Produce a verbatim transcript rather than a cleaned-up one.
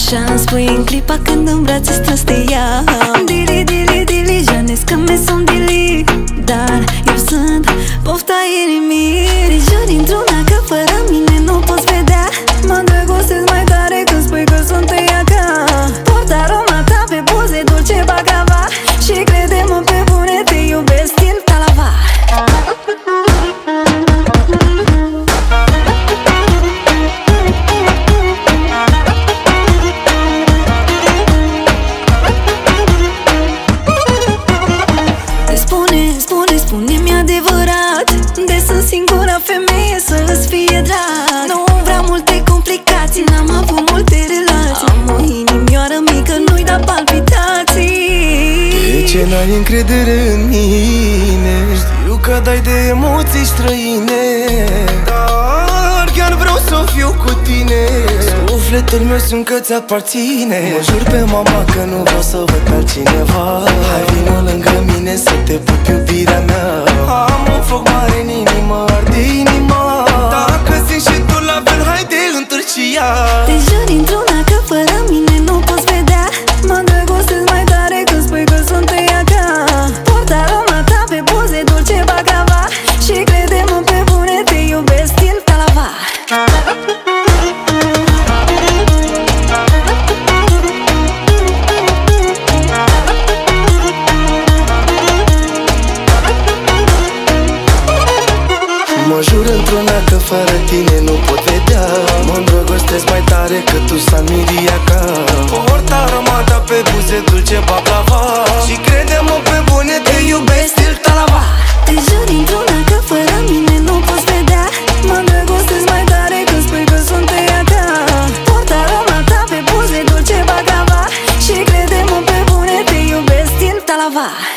Așa îmi spui în clipa când în brațe strâns te iau. Dili, dili, dili, janesc că mi sunt dili, dar eu sunt pofta inimii. Te jur într-una că fără mine nu poți vedea. Mă îndrăgostesc mai tare când spui că sunt tăiaca. Port aroma ta pe buze, dulce bacava. Și crede-mă pe bune, te iubesc stil talava. Spune-mi adevărat, de sunt singura femeie să-ți fie drag. Nu vreau multe complicații, n-am avut multe relații. Am o inimioară mică, nu-i da palpitații. De ce n-ai încredere în mine? Știu că dai de emoții străine, dar chiar vreau să fiu cu tine. Sufletul meu sunt că ți-aparține. Mă jur pe mama că nu vreau să văd pe altcineva. Hai vină lângă mine să te pup, iubirea mea. Am un foc mare în inimă, arde inima. Dacă simți și tu la fel, haide întârcia. Te jur într-una că fără mine nu poți vedea. Mă îndrăgostesc mai tare când spui că sunt tăiaca. Port aroma ta pe buze, dulce bacava. Și crede-mă pe bune, te iubesc stil talava. Mă jur într-una că fără tine nu pot vedea. Mă îndrăgostesc mai tare că tu San Miriaca. Port aromata pe buze, dulce baclava. Și crede-mă pe bune, te iubesc stil talava. Te jur într-una că fără mine nu poți vedea. Mă îndrăgostesc mai tare când spui că sunt tăiaca. Port aromata pe buze, dulce baclava. Și crede-mă pe bune, te iubesc stil talava.